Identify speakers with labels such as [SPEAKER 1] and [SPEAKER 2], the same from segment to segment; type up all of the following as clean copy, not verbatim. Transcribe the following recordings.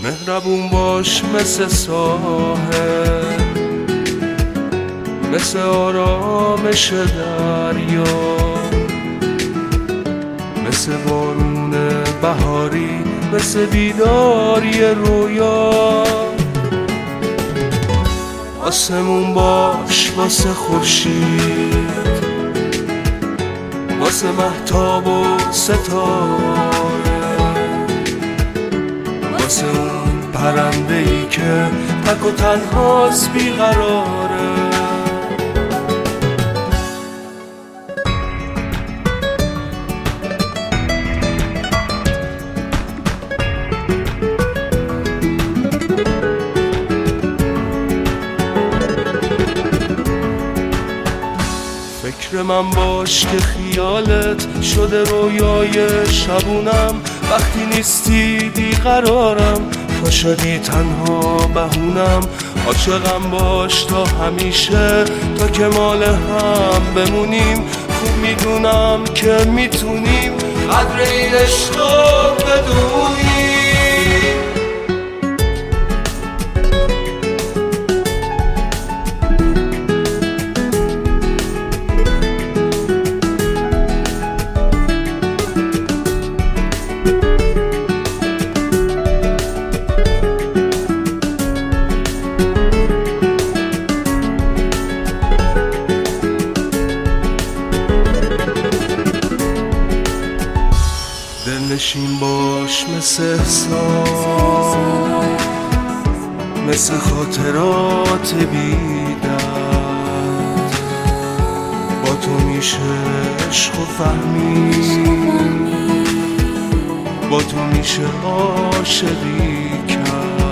[SPEAKER 1] مهربون باش مثل ساحل، مثل آرامش دریا، مثل بارون بهاری، مثل بیداری رویا. آسمون باش واسه خورشید، واسه مهتاب و ستاره، واسه اون پرنده‌ای که تک و تنهاست بیقراره. فکر من باش که خیالت شده رویای شبونم، وقتی نیستی بیقرارم، تا شدی تنها بهونم. عاشقم باش تا همیشه، تا که مال هم بمونیم. خوب میدونم که میتونیم قدر این عشق رو بدونیم. دلنشین باش مثل احساس، مثل خاطرات بی‌درد. با تو میشه عشق و فهمید، با تو میشه عاشقی کرد.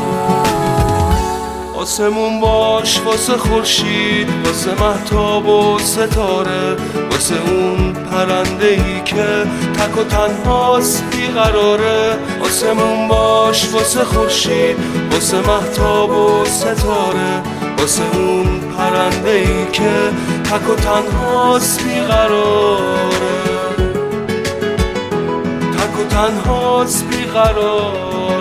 [SPEAKER 1] آسمون باش واسه خورشید، واسه مهتاب و ستاره، واسه اون پرنده‌ای که تک و تنهاست بیقراره. آسمون باش واسه خورشید، واسه مهتاب و ستاره، واسه اون پرنده‌ای که تک و تنهاست بیقراره، تک و تنهاست بیقراره.